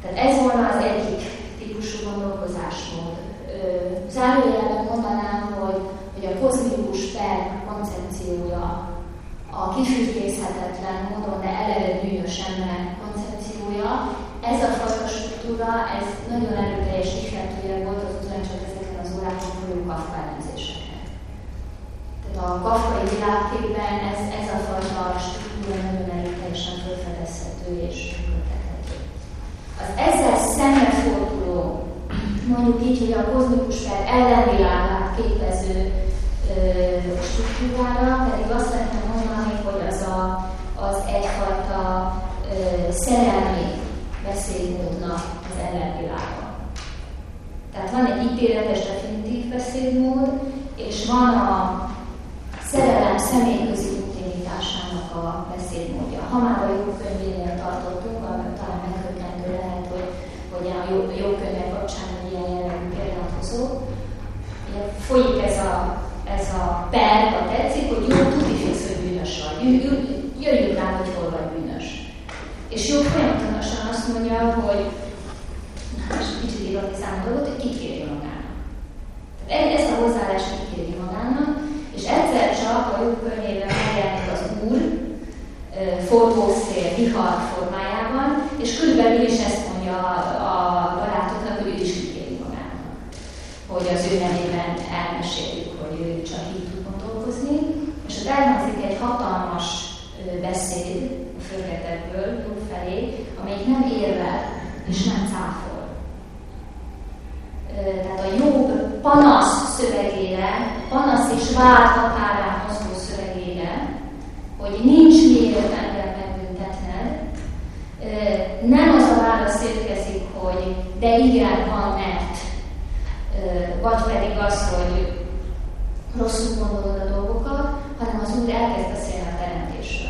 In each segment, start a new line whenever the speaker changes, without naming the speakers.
Tehát ez volna az egyik típusú gondolkozásmód. Zárójelben mondanám, hogy a kozmikus per koncepciója, a kifürkészhetetlen módon, de eleve bűnös ember koncepciója, ez a fajta struktúra, ez nagyon erőteljes ihletője volt az ugyancsak ezeken az órákon folyó Kafka elemzéseken. Tehát a kafkai világképben ez a fajta struktúra nagyon erőteljesen felfedezhető és működtethető. Az ezzel szembeforduló, mondjuk így, hogy a kozmikus per ellenvilágát képező struktúrára, pedig azt szeretném mondani, hogy az egyfajta szerelmi beszédmódnak az ellenvilága. Tehát van egy ítéletes definitív beszédmód, és van a szerelem személyközi intimitásának a beszédmódja. Ha már a jogkönyvénél tartottunk, talán megkökkentő lehet, hogy a jogkönyvek kapcsán egy ilyen jellegű példát hozok. Folyik ez a per, ha tetszik, hogy jó, tudni fix, hogy bűnös vagy. Jöjjünk rá, hogy hol vagy bűnös. És jó folyamatosan azt mondja, hogy most kicsit ironizálom dolgot, hogy kikéri magának. Tehát ezt a hozzáállást kikéri magának, és egyszer csak a jogkönyvében megjelenik az Úr forgószél, vihar formájában, és körülbelül is ezt mondja a barátoknak, hogy ő is kikéri magának. Hogy az ő nevében elmeséljük, hogy ő csak így tud gondolkozni, és ott elhangzik egy hatalmas beszéd a förgetekből, Jobb felé, amelyik nem érvel és nem cáfol. Tehát a Jobb panasz szövegére, panasz és vád határán mozgó szövegére, hogy nincs miért engem megbüntetned, nem az a válasz érkezik, hogy de igen, van, mert, vagy pedig az, hogy rosszul gondolod a dolgokat, hanem az Úr elkezd beszélni a teremtésről.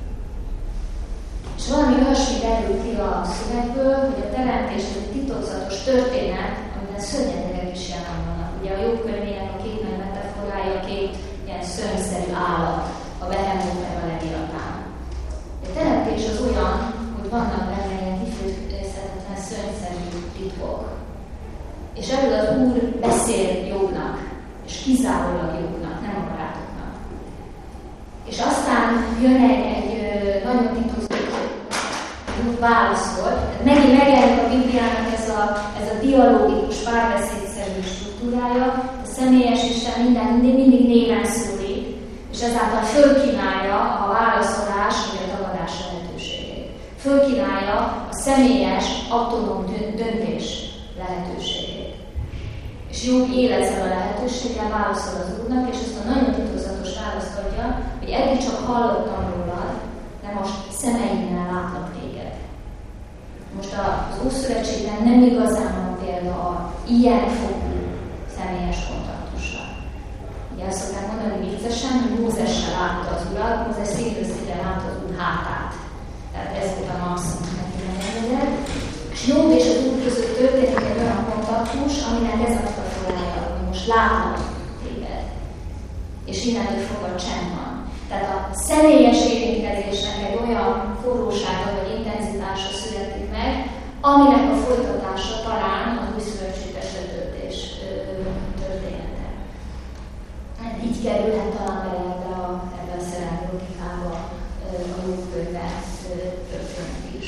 És valami olyasmi derül ki a szövegből, hogy a teremtés egy titokzatos történet, amiben szörnyetegek is jelen vannak. Ugye a jogkönyvének a két nagy metaforája két ilyen szörnyszerű állat, a behemót meg a leviatán. A teremtés az olyan, hogy vannak benne ilyen kifejezhetetlen szörnyszerű titkok. És erről az Úr beszél Jobbnak, és kizárólag Jobbnak, nem a barátoknak. És aztán jön egy nagyon titokzatos válaszol. Megint megjelenik a Bibliának ez a dialógikus párbeszédszerű struktúrája, a személyes Isten mindig néven szólít, és ezáltal fölkínálja a válaszolás vagy a tagadás lehetőségét. Fölkínálja a személyes, autonóm döntés lehetőségét. És Jobb él ezzel a lehetőséggel, válaszol az Úrnak, és azt a nagyon titokzatos választ adja, hogy eddig csak hallottam rólad, de most szemeimmel látlak téged. Most az Ószövetségben nem igazán van példa a ilyen fokú személyes kontaktusra. Ugye azt szokták mondani viccesen, hogy Mózessel látta az Urat, Mózes szétről szétre látta az Úr hátát. Tehát ez volt a maximum neki megjelent. És Jobb és az Úr között történik egy olyan kontaktus, aminek ez a metaforája, hogy most látlak téged. És innentől fogva csend van. Tehát a személyes érintkezésnek egy olyan forrósága vagy intenzitása születik meg, aminek a folytatása talán az újszövetséges letöltés története. Így kerülhet talán bele ebbe a szerelmi logikába a Jobb-könyve történet is.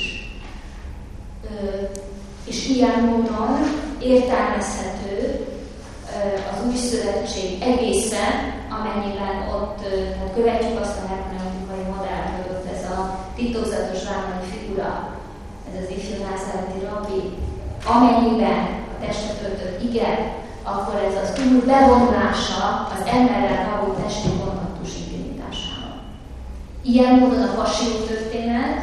És ilyen módon értelmezhető az új szövetség egészen, amennyiben ott tehát követjük azt a hermeneutikai modellt, hogy ott ez a titokzatos rámai figura, ez az ifjú názáreti rabbi, amennyiben a testet öltött ige, akkor ez az Úr bevonulása az emberrel való testi kontaktus intimitásába. Ilyen módon a passió történet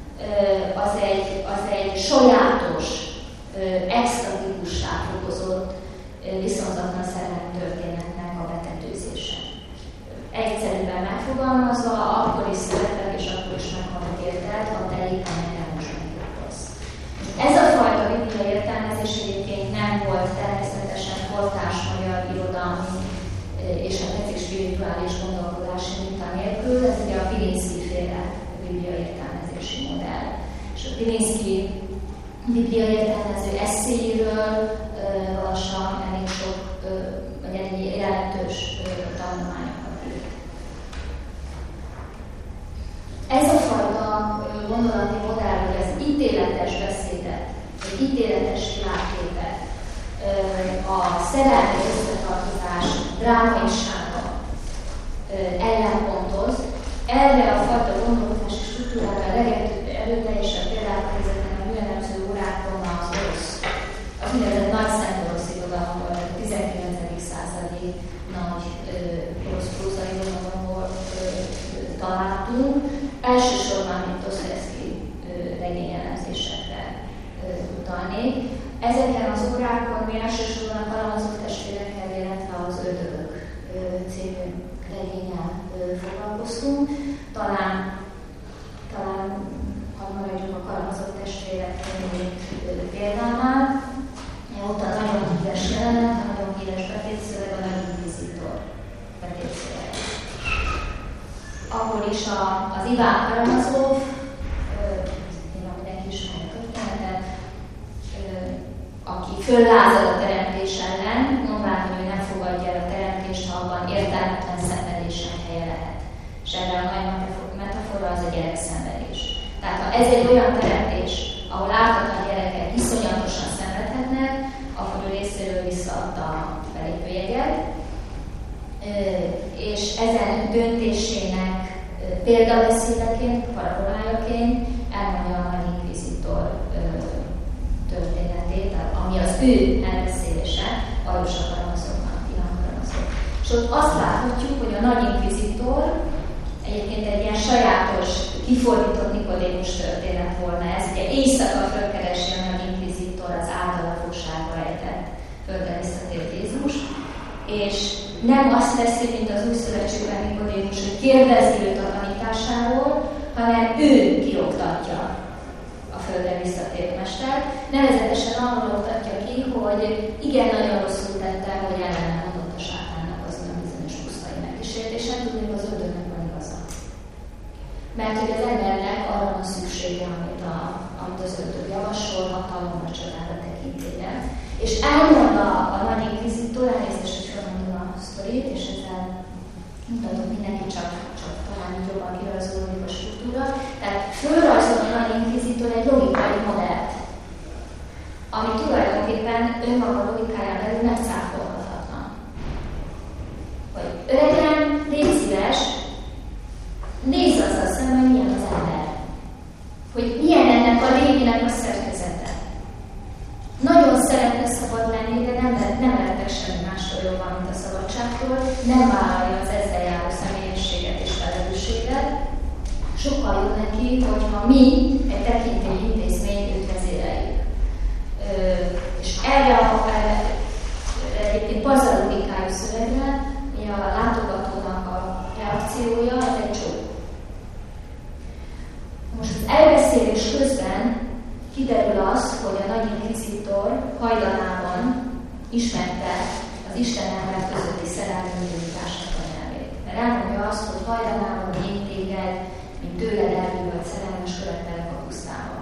az egy sajátos, extatikussá fokozott, viszonzatlan szellemi történetnek a betetőzése. Egyszerűen megfogalmazva, akkor is szeretek, és akkor is meghalok értelt, ha telik, amelyben most megjobbhoz. Ez a fajta bibliai értelmezés egyébként nem volt természetesen kortárs magyar irodalmi és a tetszik spirituális gondolkodási minta nélkül, ez ugye a Pilinszky féle bibliai értelmezési modell. És a Pilinszky Biblia értelmező eszéiről olvassam elég sok, vagy elég jelentős tanulmányokat írt. Ez a fajta gondolati modell, hogy az ítéletes beszédet, vagy ítéletes világképet, a szerelmi összetartozás drámaisága ellenpontoz, erre a fajta gondolkodási struktúrára a legerőteljesebb példát helyzetnek a műelemző órákon az orosz, az úgynevezett nagy szent orosz irodalom volt, a 19. századi nagy orosz prózai irodalomból találtunk. Elsősorban mint Dostoyevszky regényelemzésekre utalnék. Ezeken az órákon mi elsősorban a Karamazov testvérekkel, illetve az Ördögök című regénnyel foglalkoztunk. Talán ha maradjunk a Karamazov testvérek példánál, ott a nagyon híres jelenet, a nagyon híres betétszöveg, a Nagy Inkvizitor betétszöveg. Ahol is az Iván Karamazov, mindenki ismeri a történetet, aki föllázad a teremtés ellen, mondván, hogy ő nem fogadja el a teremtést, ha abban értelmetlen szenvedésen helye lehet. És erre a nagy metafora az a gyerekszenvedés. Tehát ha ez egy olyan teremtés, ahol ártatlan gyerekek iszonyatosan szenvedhetnek, akkor ő részéről visszaadta a belépőjegyet, és ezen döntésének példabeszédeként, parabolájaként elmondja a Nagy Inkvizitor történetét, ami az ő elbeszélése, Aljas Karamazovnak, Iván Karamazov. És ott azt láthatjuk, hogy a Nagy Inkvizitor egyébként egy ilyen sajátos, kifordított Nikodémus történet volna ez. Ugye éjszaka fölkeresi a Nagy Inkvizitor az általa fogságba ejtett földre visszatért Jézus, és nem azt teszi, mint az Új Szövetségben Nikodémus, hogy kérdezi őt a tanításáról, hanem ő kioktatja a földre visszatért mestert. Nevezetesen arról oktatja ki, hogy igen, nagyon rosszul tette, hogy ellene mondott a sátánnak az olyan bizonyos pusztai megkísértésen, tudni, az ördögnek van igaza. Mert hogy az embernek arra van szüksége, amit az ördög javasol, hatalomra, csodára tekintélye. És elmondta a Nagy Inkvizitor, elnézést, hogy felmondom a sztorit, és ezzel mutatom mindenki csak talán jobban kirajzolódik a struktúra. Tehát fölrajzol a Nagy Inkvizitor egy logikai modellt, ami tulajdonképpen önmaga logikáján belül megcáfolhatatlan. Hogy öregem, légy szíves, nézz azzal szemben, hogy milyen az ember. Hogy milyen ennek a lénynek a szerkezete. Nagyon szeretne szabad lenni, de nem lettek semmi mástól jobban, mint a szabadságtól, nem vállalja az ezzel járó személyességet és felelősséget. Sokkal jobb neki, hogyha mi egy tekintélyi intézmény őt vezéreljük. És erre egyébként pazar logikájú szövegre, hogy a látogatónak a reakciója az egy csók. Most az elbeszélés közben kiderül az, hogy a Nagy Inkvizitor hajdanában ismerte az Isten-ember közötti szerelmi indításnak a nyelvét. Mert elmondja azt, hogy hajdanában én téged, mint tőled elvű vagy szerelmes követelek a pusztában.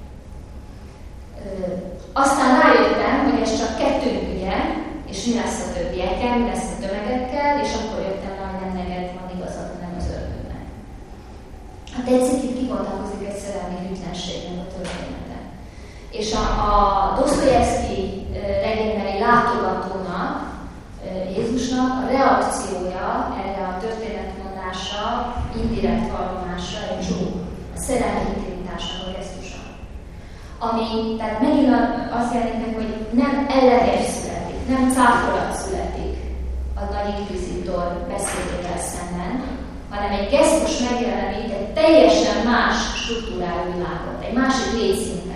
Aztán rájöttem, hogy ez csak kettőnk ügye, és mi lesz a többiekkel, mi lesz a tömegekkel, és akkor jöttem rá, hogy nem neked van igazad, nem az ördögnek. Hát tetszik, itt kibontakozik egy szerelmi hűtlenségnek a története. És a Dostoyevszky regénybeli látogatónak, Jézusnak a reakciója erre a történetmondásra, indirekt vallomása egy csók, a szerelmi intimitásnak a gesztusa. Ami, tehát megint azt jelenti meg, hogy nem elleges születik, nem cáfolat születik a Nagy Inkvizitor beszédével szemben, hanem egy gesztus megjelenít egy teljesen más struktúrájú világot, egy másik létszintet.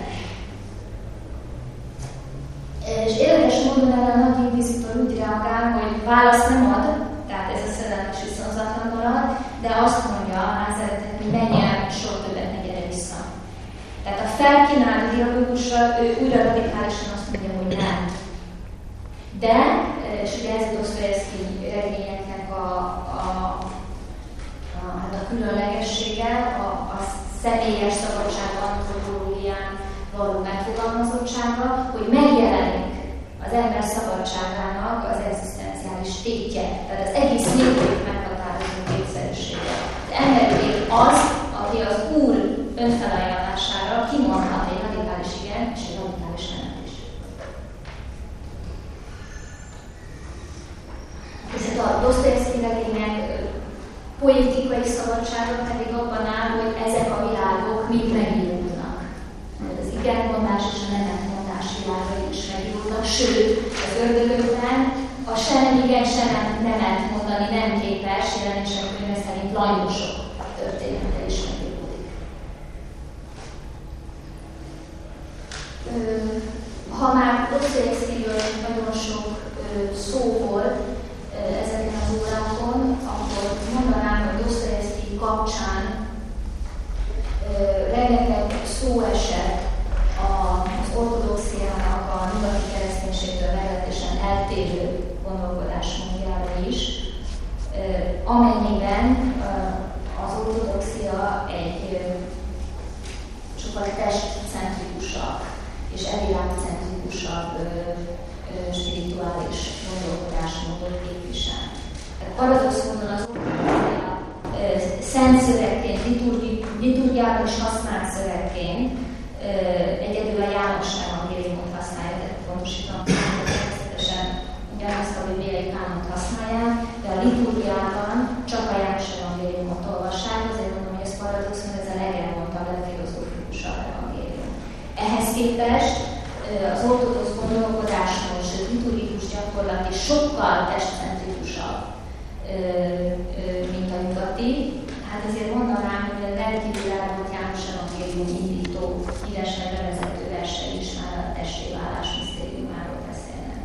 És érdekes módon erre a Nagy Inkvizitor úgy reagál, hogy választ nem ad, tehát ez a szerelmes viszonzatlan marad, de azt mondja a Názáretnek, hogy menj el, soha többet ne gyere vissza. Tehát a felkínált dialógusra ő újra radikálisan azt mondja, hogy nem. De, és ugye ez a Dostoyevszky regényeknek a különlegessége, a személyes szabadság antropológián való megfogalmazottsága, hogy megjelenik az ember szabadságának az egzisztenciális tétje, tehát az egész létét meghatározó képszerűsége. Az emberi az, aki az Úr önfelajánlására kimondhat egy radikális igen és egy radikális nemet is. Viszont a Dostoyevszky regények poétikai szabadsága pedig abban áll, hogy ezek a világok mind megnyílnak. Az igenmondás és a nemetmondás világai is megnyílnak, sőt, az ördögökben a se nem igen, se nem nemet mondani nem képes, jelenések könyve szerint Lajosok története is megnyílódik. Ha már Dostoyevszkyről nagyon sok szó volt ezeken az órákon, akkor mondanám, hogy Dostoyevszky kapcsán rengeteg szó esett az ortodoxiának a nyugati kereszténységtől meglehetősen eltérő gondolkodásmódjára is, amennyiben az ortodoxia egy sokkal testcentrikusabb és elvilágcentrikusabb spirituális gondolkodásmódot képvisel. Paradox módon az ortodoxia szent szövegként, liturgiában is használt szövegként, egyedül a János evangéliumot használja, tehát pontosítom, természetesen ugyanazt a bibliai kánont használják, de a liturgiában csak a János evangéliumot olvassák, azért mondom, hogy ez paradox, mert ez a legelmondtabb, legfilozófikusabb evangélium. Ehhez képest az ortodox gondolkodásmód, sőt liturgikus gyakorlat is sokkal testcentrikusabb, mint a nyugati. Hát azért mondanám, hogy a rendkívül elmondott János evangélium indító híresen bevezető versei is már a testé válás misztériumáról beszélnek.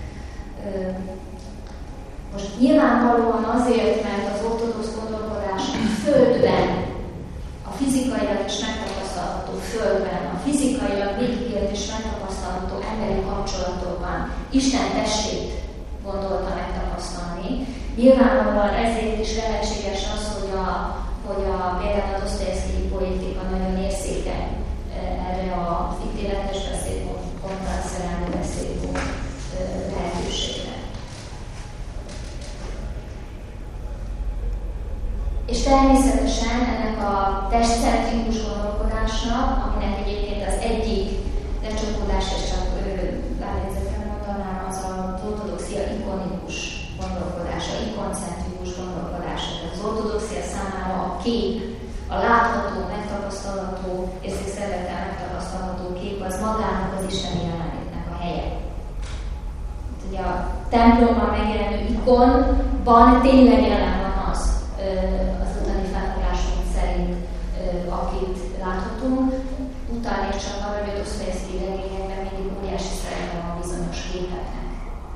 Most nyilvánvalóan azért, mert az ortodox gondolkodás földben, a fizikailag is megtapasztalható földben, a fizikailag végigélt és megtapasztalható emberi kapcsolatokban Isten testét gondolta megtapasztalni. Nyilvánvalóan ezért is lehetséges az, hogy például a Dostoyevszky poétika nagyon érzékeny erre a ítéletes beszédmód, kontraszterálni beszédmód lehetőségre. És természetesen ennek a testcentrikus gondolkodásnak, aminek egyébként az egyik lecsapódás, és csak lájegyzetem mondanám, az az ortodoxia ikonikus gondolkodása, ikoncentrikus gondolkodása. Tehát az ortodoxia számára a kép, a látható, megtapasztalható, érzékszervekkel megtapasztalható kép az magának az isteni jelenlétnek a helye. Ugye a templomban megjelenő ikonban tényleg jelen van az utáni felfogásunk szerint, akit láthatunk. Utánig csak arra, hogy a Dostoyevszky regényekben mindig óriási szerepe van bizonyos képeknek.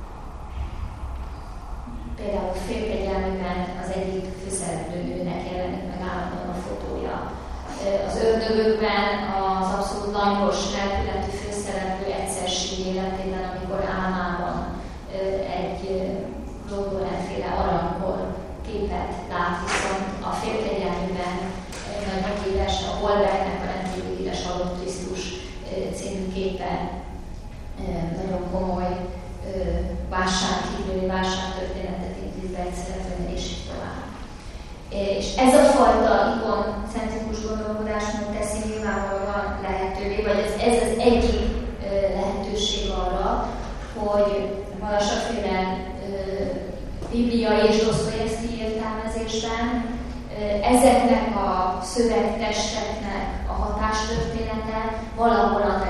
Például Félkegyelműben az egyik főszereplőnőnek jelenik meg állandóan a fotója. Az Ördögökben az abszolút langyos, lelkületű főszereplő egyszerség életében, amikor álmában egy Lódorán-féle aranykor képet lát, viszont a Félkegyelműben egy nagy megírás, a Holbergnek a rendkívül híres Halott Krisztus című képe nagyon komoly válsághívői válságtörténetet intéz be egy szereplőnél, és így tovább. És ez a fajta ikoncentrikus gondolkodásmód teszi nyilvánvalóan lehetővé, vagy ez az egyik lehetőség arra, hogy valasaféle bibliai és Dostoyevszky értelmezésben ezeknek a szövegtesteknek a hatástörténete valahol a